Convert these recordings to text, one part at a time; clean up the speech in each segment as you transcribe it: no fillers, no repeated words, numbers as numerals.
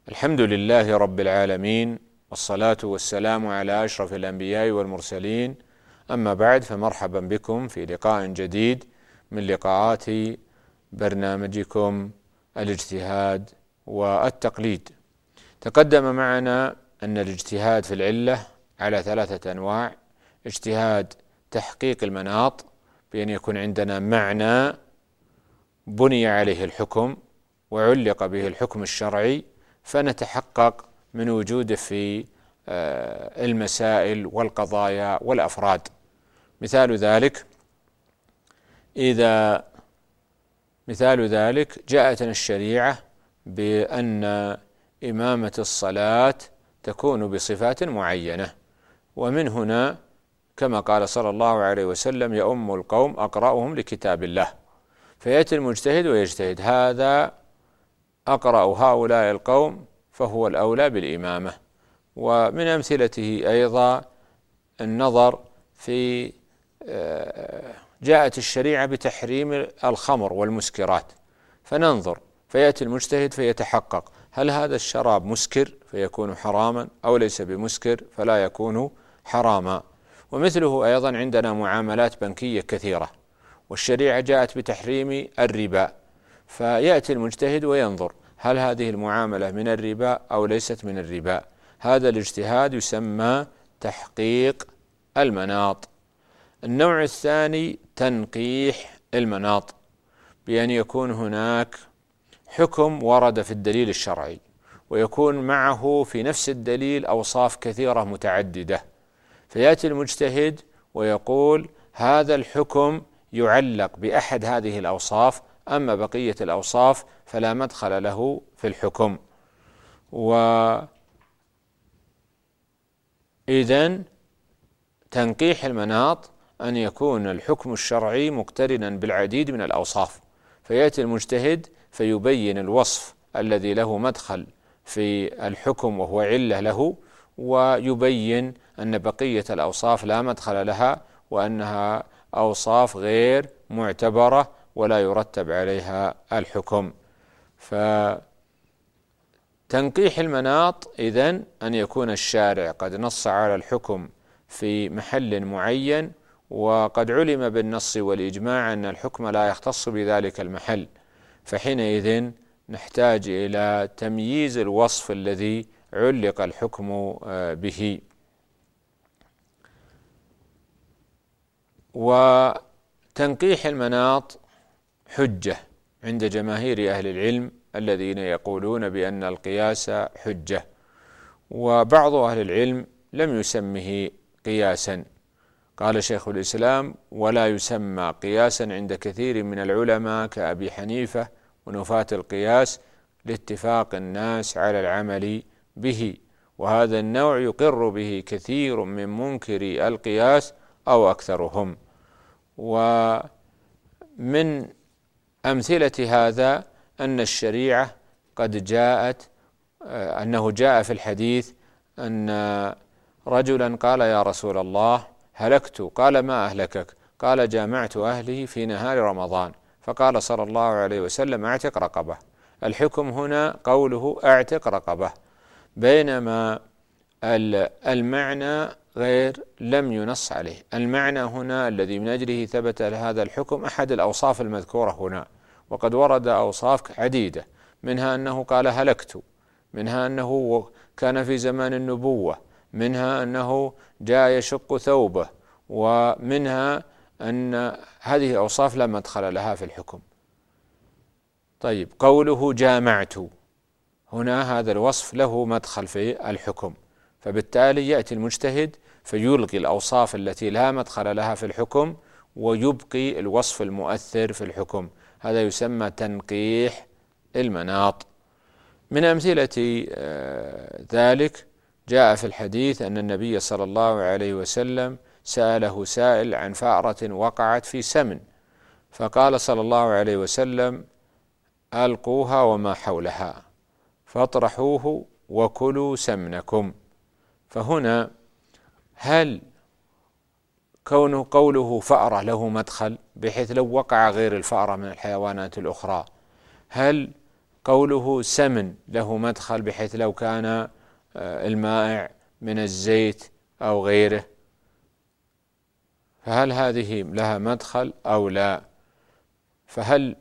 الحمد لله رب العالمين، والصلاة والسلام على أشرف الأنبياء والمرسلين. أما بعد، فمرحبا بكم في لقاء جديد من لقاءات برنامجكم الاجتهاد والتقليد. تقدم معنا أن الاجتهاد في العلة على 3 أنواع: اجتهاد تحقيق المناط، بأن يكون عندنا معنى بني عليه الحكم وعلق به الحكم الشرعي، فنتحقق من وجوده في المسائل والقضايا والأفراد. مثال ذلك جاءتنا الشريعة بأن إمامة الصلاة تكون بصفات معينة، ومن هنا كما قال صلى الله عليه وسلم: يؤم القوم أقرأهم لكتاب الله. فيأتي المجتهد ويجتهد: هذا أقرأ هؤلاء القوم فهو الأولى بالإمامة. ومن أمثلته أيضا النظر في جاءت الشريعة بتحريم الخمر والمسكرات، فننظر، فيأتي المجتهد فيتحقق: هل هذا الشراب مسكر فيكون حراما أو ليس بمسكر فلا يكون حراما. ومثله أيضا عندنا معاملات بنكية كثيرة، والشريعة جاءت بتحريم الربا، فيأتي المجتهد وينظر: هل هذه المعاملة من الربا أو ليست من الربا. هذا الاجتهاد يسمى تحقيق المناط. النوع الثاني تنقيح المناط، بأن يكون هناك حكم ورد في الدليل الشرعي، ويكون معه في نفس الدليل أوصاف كثيرة متعددة، فيأتي المجتهد ويقول: هذا الحكم يعلق بأحد هذه الأوصاف، أما بقية الأوصاف فلا مدخل له في الحكم. وإذن تنقيح المناط أن يكون الحكم الشرعي مقترنا بالعديد من الأوصاف، فيأتي المجتهد فيبين الوصف الذي له مدخل في الحكم وهو علة له، ويبين أن بقية الأوصاف لا مدخل لها، وأنها أوصاف غير معتبرة ولا يرتب عليها الحكم. فتنقيح المناط إذن أن يكون الشارع قد نص على الحكم في محل معين، وقد علم بالنص والإجماع أن الحكم لا يختص بذلك المحل، فحينئذ نحتاج إلى تمييز الوصف الذي علق الحكم به. وتنقيح المناط حجة عند جماهير أهل العلم الذين يقولون بأن القياس حجة، وبعض أهل العلم لم يسمه قياسا. قال شيخ الإسلام: ولا يسمى قياسا عند كثير من العلماء كأبي حنيفة ونفاة القياس لاتفاق الناس على العمل به، وهذا النوع يقر به كثير من منكري القياس أو أكثرهم. ومن أمثلة هذا أن الشريعة قد جاءت أنه جاء في الحديث أن رجلا قال: يا رسول الله هلكت. قال: ما أهلكك؟ قال: جامعت أهلي في نهار رمضان. فقال صلى الله عليه وسلم: اعتق رقبة. الحكم هنا قوله اعتق رقبة، بينما المعنى غير لم ينص عليه. المعنى هنا الذي من أجله ثبت هذا الحكم أحد الأوصاف المذكورة هنا، وقد ورد أوصاف عديدة، منها أنه قال هلكت، منها أنه كان في زمان النبوة، منها أنه جاء يشق ثوبه، ومنها أن هذه أوصاف لا مدخل لها في الحكم. طيب، قوله جامعت هنا هذا الوصف له مدخل في الحكم، فبالتالي يأتي المجتهد فيلغي الأوصاف التي لا مدخل لها في الحكم ويبقي الوصف المؤثر في الحكم. هذا يسمى تنقيح المناط. من أمثلة ذلك جاء في الحديث أن النبي صلى الله عليه وسلم سأله سائل عن فأرة وقعت في سمن، فقال صلى الله عليه وسلم: ألقوها وما حولها فاطرحوه وكلوا سمنكم. فهنا هل قوله فأرة له مدخل، بحيث لو وقع غير الفأرة من الحيوانات الأخرى، هل قوله سمن له مدخل بحيث لو كان المائع من الزيت أو غيره، فهل هذه لها مدخل أو لا؟ فهل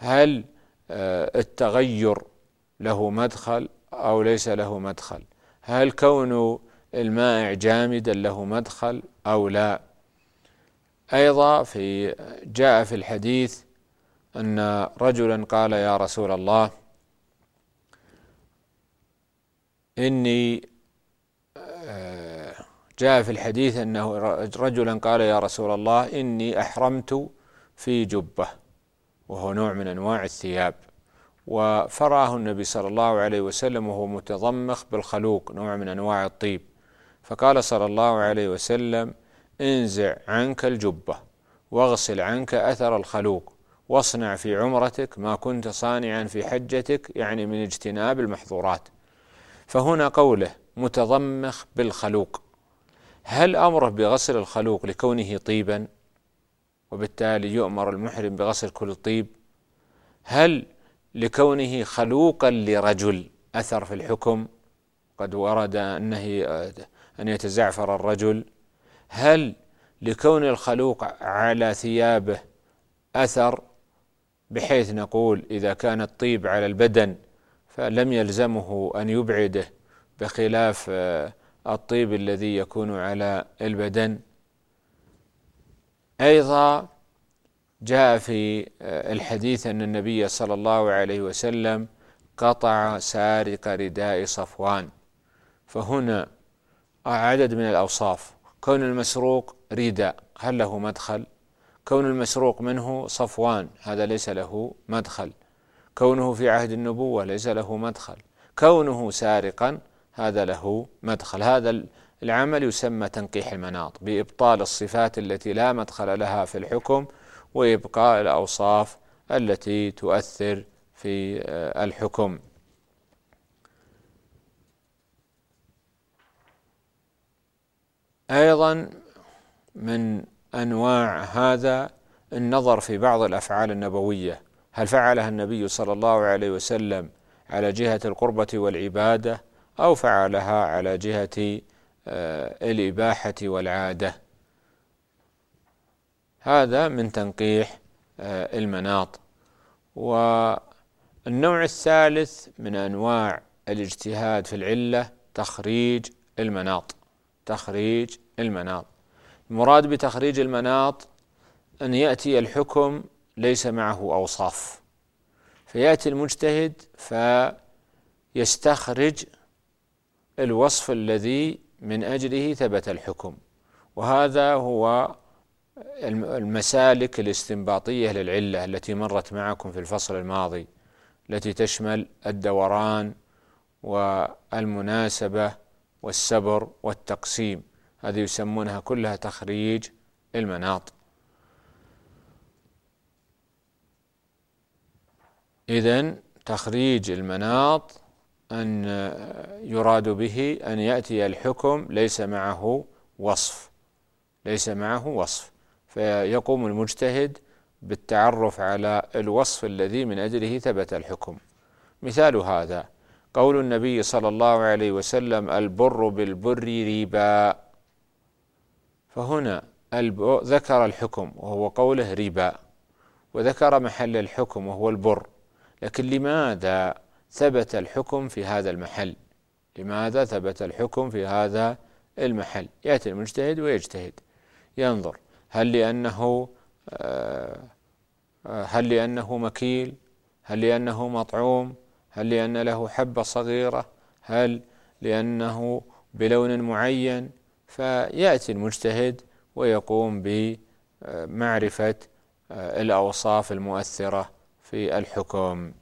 التغير له مدخل أو ليس له مدخل؟ هل كون المائع جامدا له مدخل أو لا؟ أيضا جاء في الحديث أن رجلا قال يا رسول الله جاء في الحديث أنه رجلا قال يا رسول الله إني أحرمت في جبة، وهو نوع من أنواع الثياب، وفراه النبي صلى الله عليه وسلم وهو متضمخ بالخلوق نوع من أنواع الطيب، فقال صلى الله عليه وسلم انزع عنك الجبة واغسل عنك أثر الخلوق واصنع في عمرتك ما كنت صانعا في حجتك، يعني من اجتناب المحظورات. فهنا قوله متضمخ بالخلوق، هل أمره بغسل الخلوق لكونه طيبا وبالتالي يؤمر المحرم بغسل كل طيب؟ هل لكونه خلوقا لرجل أثر في الحكم؟ قد ورد أن يتزعفر الرجل. هل لكون الخلوق على ثيابه أثر بحيث نقول إذا كان الطيب على البدن فلم يلزمه أن يبعده بخلاف الطيب الذي يكون على البدن؟ أيضا جاء في الحديث أن النبي صلى الله عليه وسلم قطع سارق رداء صفوان، فهنا عدد من الأوصاف. كون المسروق رداء هل له مدخل؟ كون المسروق منه صفوان هذا ليس له مدخل. كونه في عهد النبوة ليس له مدخل. كونه سارقا هذا له مدخل. هذا العمل يسمى تنقيح المناط، بإبطال الصفات التي لا مدخل لها في الحكم وإبقاء الأوصاف التي تؤثر في الحكم. أيضا من أنواع هذا النظر في بعض الأفعال النبوية، هل فعلها النبي صلى الله عليه وسلم على جهة القربة والعبادة أو فعلها على جهة الإباحة والعادة؟ هذا من تنقيح المناط. والنوع الثالث من أنواع الاجتهاد في العلة تخريج المناط. تخريج المناط، المراد بتخريج المناط أن يأتي الحكم ليس معه أوصاف، فيأتي المجتهد فيستخرج الوصف الذي من أجله ثبت الحكم. وهذا هو المسالك الاستنباطية للعلة التي مرت معكم في الفصل الماضي، التي تشمل الدوران والمناسبة والسبر والتقسيم، هذه يسمونها كلها تخريج المناط. إذن تخريج المناط أن يراد به أن يأتي الحكم ليس معه وصف، ليس معه وصف، فيقوم المجتهد بالتعرف على الوصف الذي من أجله ثبت الحكم. مثال هذا قول النبي صلى الله عليه وسلم البر بالبر ربا، فهنا ذكر الحكم وهو قوله ربا، وذكر محل الحكم وهو البر، لكن لماذا ثبت الحكم في هذا المحل؟ لماذا ثبت الحكم في هذا المحل؟ يأتي المجتهد ويجتهد ينظر هل لأنه مكيل، هل لأنه مطعوم، هل لأن له حبة صغيرة، هل لأنه بلون معين، فيأتي المجتهد ويقوم بمعرفة الأوصاف المؤثرة في الحكم.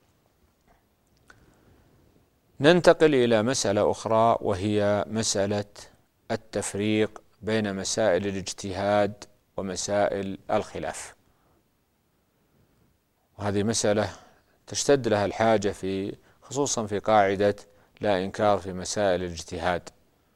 ننتقل إلى مسألة أخرى وهي مسألة التفريق بين مسائل الاجتهاد ومسائل الخلاف، وهذه مسألة تشتد لها الحاجة خصوصا في قاعدة لا إنكار في مسائل الاجتهاد.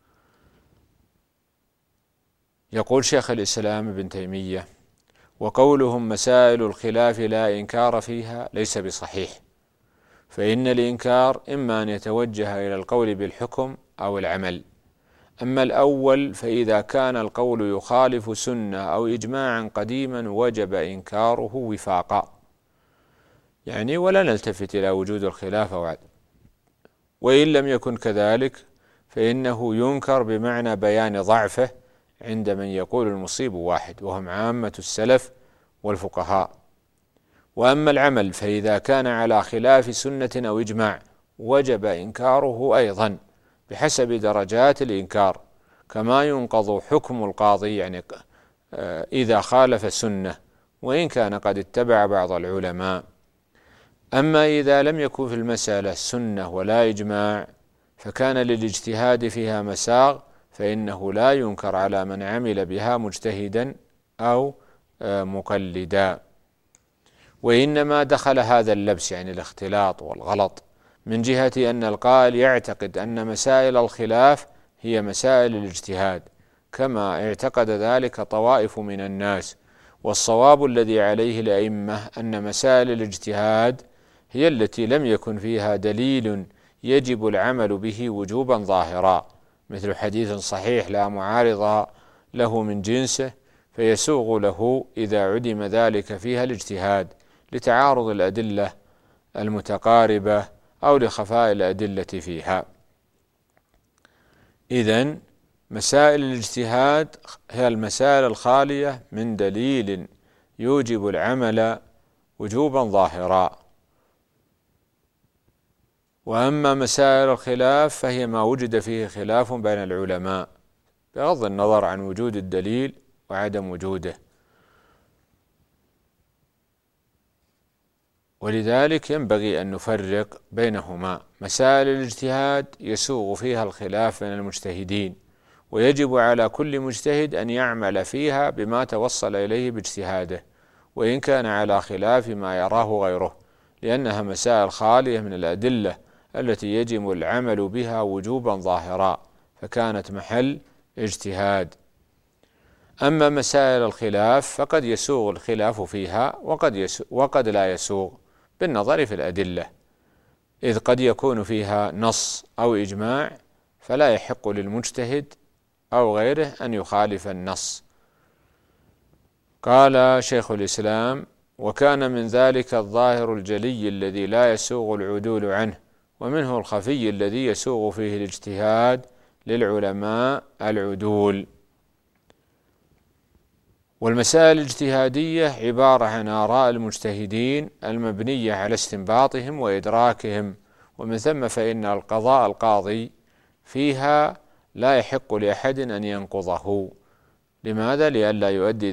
يقول شيخ الإسلام ابن تيمية وقولهم مسائل الخلاف لا إنكار فيها ليس بصحيح، فإن الإنكار إما أن يتوجه إلى القول بالحكم أو العمل. أما الأول فإذا كان القول يخالف سنة أو إجماعا قديما وجب إنكاره وفاقا، يعني ولا نلتفت إلى وجود الخلاف أو عدم. وإن لم يكن كذلك فإنه ينكر بمعنى بيان ضعفه عند من يقول المصيب واحد، وهم عامة السلف والفقهاء. وأما العمل فإذا كان على خلاف سنة أو إجماع وجب إنكاره أيضا بحسب درجات الإنكار، كما ينقض حكم القاضي يعني إذا خالف السنة وإن كان قد اتبع بعض العلماء. أما إذا لم يكن في المسألة سنة ولا إجماع فكان للاجتهاد فيها مساغ، فإنه لا ينكر على من عمل بها مجتهدا أو مقلدا. وإنما دخل هذا اللبس يعني الاختلاط والغلط من جهة أن القائل يعتقد أن مسائل الخلاف هي مسائل الاجتهاد، كما اعتقد ذلك طوائف من الناس. والصواب الذي عليه الأئمة أن مسائل الاجتهاد هي التي لم يكن فيها دليل يجب العمل به وجوبا ظاهرا، مثل حديث صحيح لا معارض له من جنسه، فيسوغ له إذا عدم ذلك فيها الاجتهاد لتعارض الأدلة المتقاربة أو لخفاء الأدلة فيها. إذن مسائل الاجتهاد هي المسائل الخالية من دليل يوجب العمل وجوبا ظاهرا. وأما مسائل الخلاف فهي ما وجد فيه خلاف بين العلماء بغض النظر عن وجود الدليل وعدم وجوده. ولذلك ينبغي أن نفرق بينهما. مسائل الاجتهاد يسوغ فيها الخلاف بين المجتهدين، ويجب على كل مجتهد أن يعمل فيها بما توصل إليه باجتهاده وإن كان على خلاف ما يراه غيره، لأنها مسائل خالية من الأدلة التي يجب العمل بها وجوبا ظاهرا، فكانت محل اجتهاد. أما مسائل الخلاف فقد يسوغ الخلاف فيها وقد لا يسوغ بالنظر في الأدلة، إذ قد يكون فيها نص أو إجماع فلا يحق للمجتهد أو غيره أن يخالف النص. قال شيخ الإسلام: وكان من ذلك الظاهر الجلي الذي لا يسوغ العدول عنه، ومنه الخفي الذي يسوغ فيه الاجتهاد للعلماء العدول. والمسائل الاجتهادية عبارة عن آراء المجتهدين المبنية على استنباطهم وإدراكهم، ومن ثم فإن القضاء القاضي فيها لا يحق لأحد أن ينقضه. لماذا؟ لئلا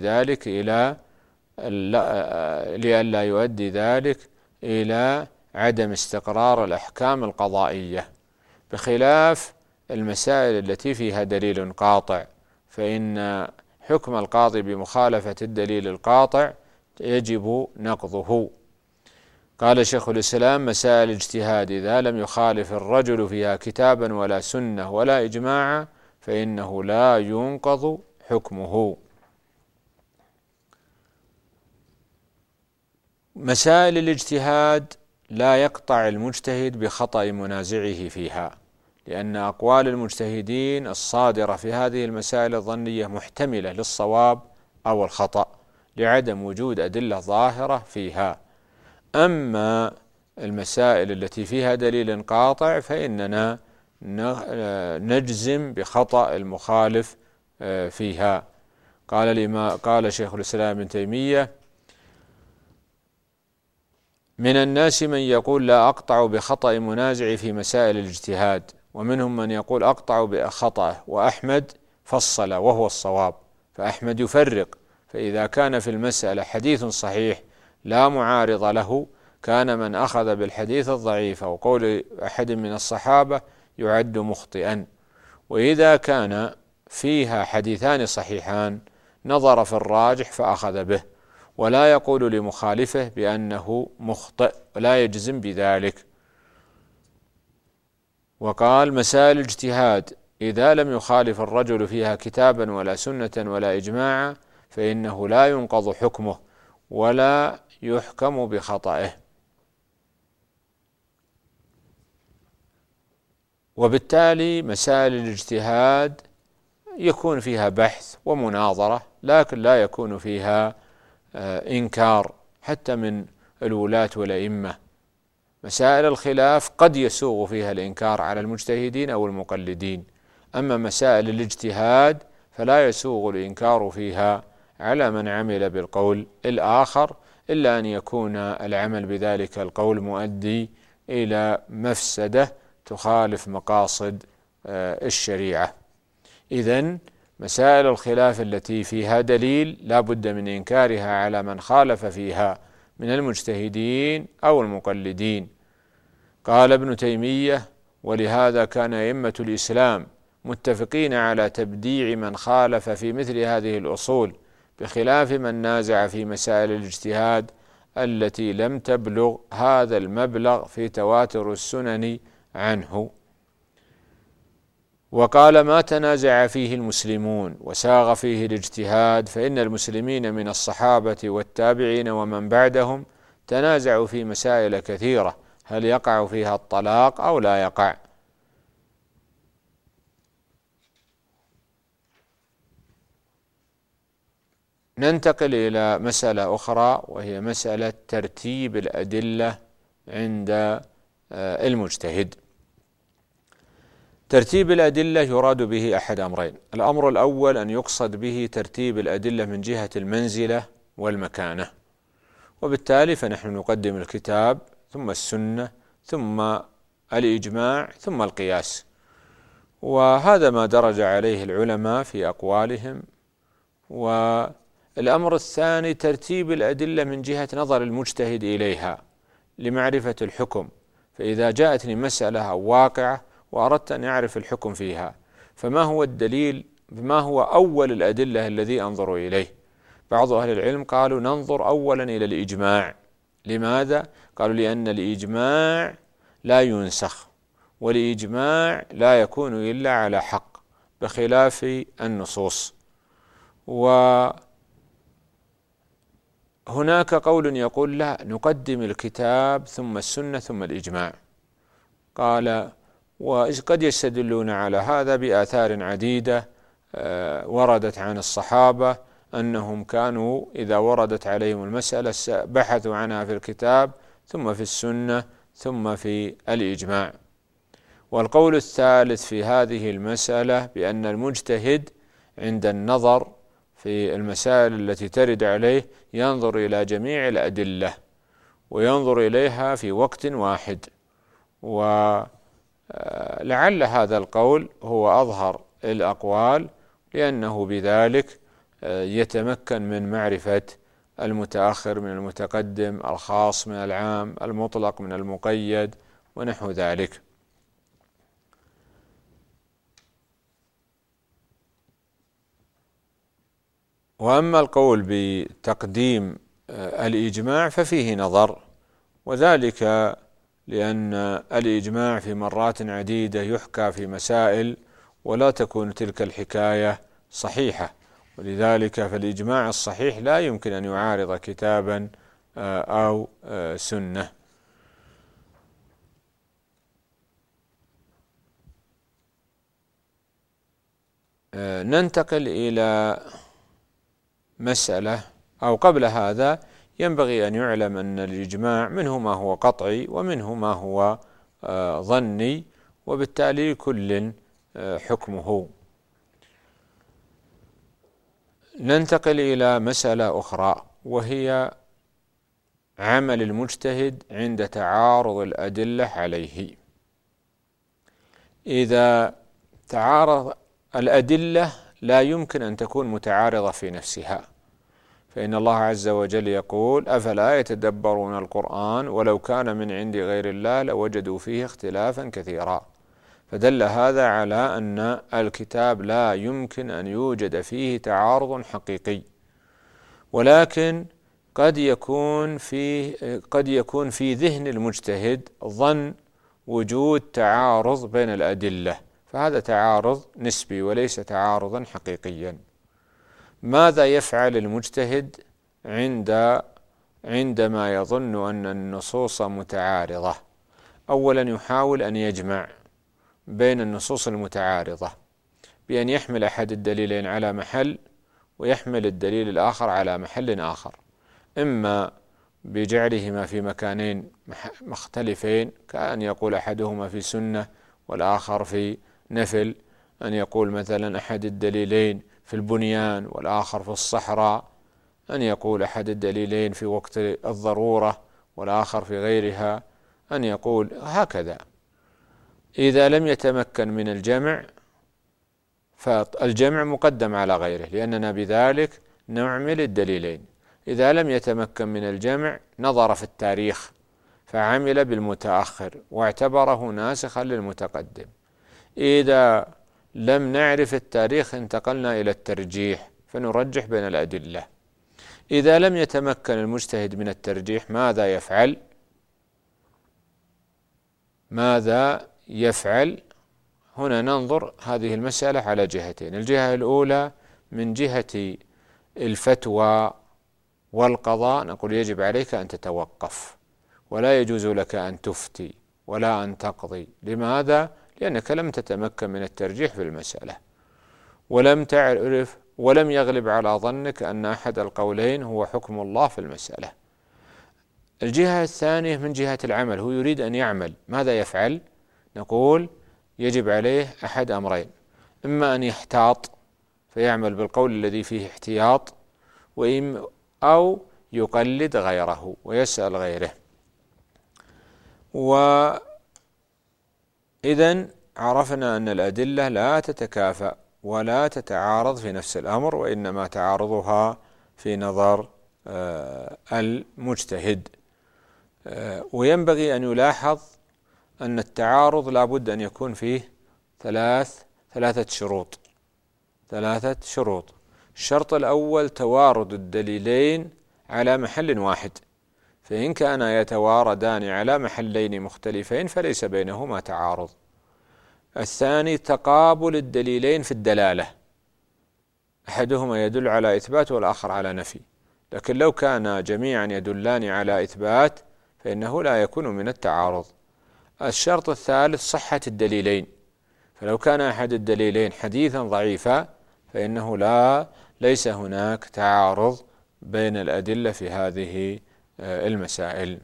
يؤدي ذلك إلى عدم استقرار الأحكام القضائية، بخلاف المسائل التي فيها دليل قاطع، فإن حكم القاضي بمخالفة الدليل القاطع يجب نقضه. قال شيخ الإسلام: مسائل الاجتهاد إذا لم يخالف الرجل فيها كتابا ولا سنة ولا إجماعا فإنه لا ينقض حكمه. مسائل الاجتهاد لا يقطع المجتهد بخطأ منازعه فيها، لأن أقوال المجتهدين الصادرة في هذه المسائل الظنية محتملة للصواب أو الخطأ لعدم وجود أدلة ظاهرة فيها. أما المسائل التي فيها دليل قاطع فإننا نجزم بخطأ المخالف فيها. قال شيخ الإسلام ابن تيمية: من الناس من يقول لا أقطع بخطأ منازع في مسائل الاجتهاد، ومنهم من يقول أقطع بخطأه، وأحمد فصل وهو الصواب. فأحمد يفرق، فإذا كان في المسألة حديث صحيح لا معارض له كان من أخذ بالحديث الضعيف أو قول أحد من الصحابة يعد مخطئا، وإذا كان فيها حديثان صحيحان نظر في الراجح فأخذ به، ولا يقول لمخالفه بأنه مخطئ ولا يجزم بذلك. وقال: مسائل الاجتهاد إذا لم يخالف الرجل فيها كتابا ولا سنة ولا إجماعا فإنه لا ينقض حكمه ولا يحكم بخطئه. وبالتالي مسائل الاجتهاد يكون فيها بحث ومناظرة، لكن لا يكون فيها إنكار حتى من الولاة والأئمة. مسائل الخلاف قد يسوغ فيها الإنكار على المجتهدين أو المقلدين، أما مسائل الاجتهاد فلا يسوغ الإنكار فيها على من عمل بالقول الآخر، إلا أن يكون العمل بذلك القول مؤدي إلى مفسدة تخالف مقاصد الشريعة. إذن مسائل الخلاف التي فيها دليل لا بد من إنكارها على من خالف فيها من المجتهدين أو المقلدين. قال ابن تيمية: ولهذا كان أئمة الإسلام متفقين على تبديع من خالف في مثل هذه الأصول، بخلاف من نازع في مسائل الاجتهاد التي لم تبلغ هذا المبلغ في تواتر السنن عنه. وقال: ما تنازع فيه المسلمون وساغ فيه الاجتهاد فإن المسلمين من الصحابة والتابعين ومن بعدهم تنازعوا في مسائل كثيرة، هل يقع فيها الطلاق أو لا يقع. ننتقل إلى مسألة أخرى، وهي مسألة ترتيب الأدلة عند المجتهد. ترتيب الأدلة يراد به أحد أمرين: الأمر الأول أن يقصد به ترتيب الأدلة من جهة المنزلة والمكانة، وبالتالي فنحن نقدم الكتاب ثم السنة ثم الإجماع ثم القياس، وهذا ما درج عليه العلماء في أقوالهم. والأمر الثاني ترتيب الأدلة من جهة نظر المجتهد إليها لمعرفة الحكم، فإذا جاءتني مسألة أو واقعة وأردت أن أعرف الحكم فيها، فما هو الدليل، ما هو أول الأدلة الذي أنظر إليه؟ بعض أهل العلم قالوا ننظر أولا إلى الإجماع. لماذا؟ قالوا لأن الإجماع لا ينسخ، والإجماع لا يكون إلا على حق بخلاف النصوص. وهناك قول يقول لا، نقدم الكتاب ثم السنة ثم الإجماع. قال: وقد يستدلون على هذا بآثار عديدة وردت عن الصحابة أنهم كانوا إذا وردت عليهم المسألة بحثوا عنها في الكتاب ثم في السنة ثم في الإجماع. والقول الثالث في هذه المسألة بأن المجتهد عند النظر في المسائل التي ترد عليه ينظر إلى جميع الأدلة وينظر إليها في وقت واحد، ولعل هذا القول هو أظهر الأقوال، لأنه بذلك يتمكن من معرفة المتأخر من المتقدم، الخاص من العام، المطلق من المقيد، ونحو ذلك. وأما القول بتقديم الإجماع ففيه نظر، وذلك لأن الإجماع في مرات عديدة يحكى في مسائل ولا تكون تلك الحكاية صحيحة، ولذلك فالإجماع الصحيح لا يمكن أن يعارض كتابا أو سنة. ننتقل إلى مسألة، أو قبل هذا ينبغي أن يعلم أن الإجماع منه ما هو قطعي ومنه ما هو ظني، وبالتالي كل حكمه. ننتقل إلى مسألة أخرى، وهي عمل المجتهد عند تعارض الأدلة عليه. إذا تعارض الأدلة لا يمكن أن تكون متعارضة في نفسها، فإن الله عز وجل يقول: أفلا يتدبرون القرآن ولو كان من عند غير الله لوجدوا فيه اختلافا كثيرا. فدل هذا على أن الكتاب لا يمكن أن يوجد فيه تعارض حقيقي، ولكن قد يكون في ذهن المجتهد ظن وجود تعارض بين الأدلة، فهذا تعارض نسبي وليس تعارضا حقيقيا. ماذا يفعل المجتهد عندما يظن أن النصوص متعارضة؟ أولا يحاول أن يجمع بين النصوص المتعارضة بأن يحمل أحد الدليلين على محل ويحمل الدليل الآخر على محل آخر، إما بجعلهما في مكانين مختلفين كأن يقول أحدهما في سنة والآخر في نفل، أن يقول مثلا أحد الدليلين في البنيان والآخر في الصحراء، أن يقول أحد الدليلين في وقت الضرورة والآخر في غيرها، أن يقول هكذا. إذا لم يتمكن من الجمع فالجمع مقدم على غيره، لأننا بذلك نعمل الدليلين. إذا لم يتمكن من الجمع نظر في التاريخ فعمل بالمتأخر واعتبره ناسخا للمتقدم. إذا لم نعرف التاريخ انتقلنا إلى الترجيح فنرجح بين الأدلة. إذا لم يتمكن المجتهد من الترجيح ماذا يفعل؟ هنا ننظر هذه المسألة على جهتين. الجهة الأولى من جهة الفتوى والقضاء، نقول يجب عليك أن تتوقف ولا يجوز لك أن تفتي ولا أن تقضي. لماذا؟ لأنك لم تتمكن من الترجيح في المسألة، ولم تعرف ولم يغلب على ظنك أن أحد القولين هو حكم الله في المسألة. الجهة الثانية من جهة العمل، هو يريد أن يعمل، ماذا يفعل؟ نقول يجب عليه أحد أمرين: إما أن يحتاط فيعمل بالقول الذي فيه احتياط، أو يقلد غيره ويسأل غيره. وإذن عرفنا أن الأدلة لا تتكافأ ولا تتعارض في نفس الأمر، وإنما تعارضها في نظر المجتهد. وينبغي أن يلاحظ أن التعارض لا بد أن يكون فيه ثلاثة شروط. الشرط الأول توارد الدليلين على محل واحد، فإن كانا يتواردان على محلين مختلفين فليس بينهما تعارض. الثاني تقابل الدليلين في الدلالة، أحدهما يدل على إثبات والآخر على نفي، لكن لو كان جميعا يدلان على إثبات فإنه لا يكون من التعارض. الشرط الثالث صحة الدليلين، فلو كان أحد الدليلين حديثا ضعيفا فإنه ليس هناك تعارض بين الأدلة في هذه المسائل.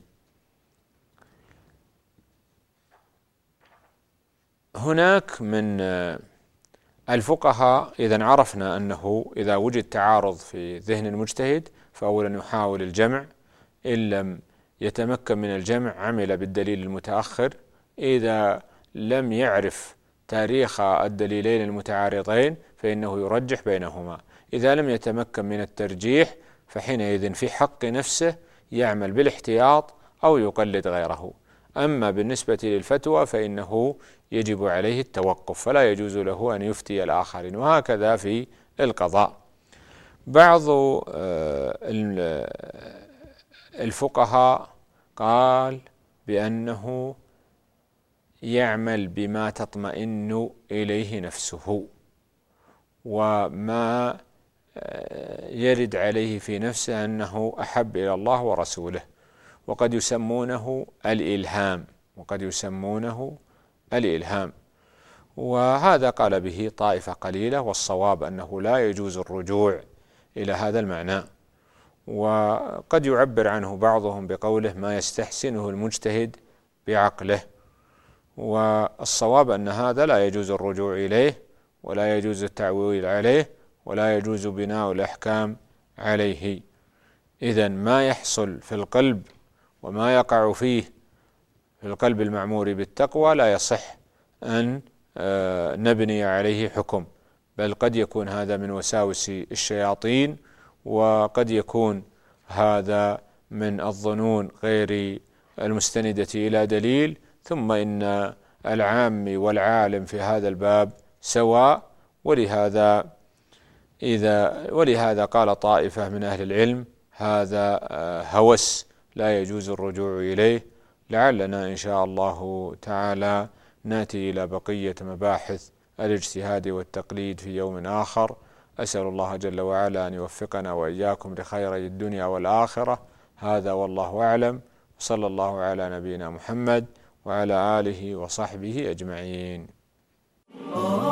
هناك من الفقهاء، إذا عرفنا أنه إذا وجد تعارض في ذهن المجتهد فأولا يحاول الجمع، إن لم يتمكن من الجمع عمل بالدليل المتأخر، إذا لم يعرف تاريخ الدليلين المتعارضين فإنه يرجح بينهما، إذا لم يتمكن من الترجيح فحينئذ في حق نفسه يعمل بالاحتياط أو يقلد غيره. أما بالنسبة للفتوى فإنه يجب عليه التوقف، فلا يجوز له أن يفتي الآخرين، وهكذا في القضاء. بعض الفقهاء قال بأنه يعمل بما تطمئن إليه نفسه وما يرد عليه في نفسه أنه أحب إلى الله ورسوله، وقد يسمونه الإلهام، وهذا قال به طائفة قليلة، والصواب أنه لا يجوز الرجوع إلى هذا المعنى. وقد يعبر عنه بعضهم بقوله ما يستحسنه المجتهد بعقله، والصواب أن هذا لا يجوز الرجوع إليه ولا يجوز التعويل عليه ولا يجوز بناء الأحكام عليه. إذن ما يحصل في القلب وما يقع فيه في القلب المعمور بالتقوى لا يصح أن نبني عليه حكم، بل قد يكون هذا من وساوس الشياطين، وقد يكون هذا من الظنون غير المستندة إلى دليل. ثم إن العام والعالم في هذا الباب سواء، ولهذا قال طائفة من أهل العلم هذا هوس لا يجوز الرجوع إليه. لعلنا إن شاء الله تعالى نأتي إلى بقية مباحث الاجتهاد والتقليد في يوم آخر. أسأل الله جل وعلا أن يوفقنا وإياكم لخير الدنيا والآخرة. هذا والله أعلم، وصلى الله على نبينا محمد وعلى آله وصحبه أجمعين. آه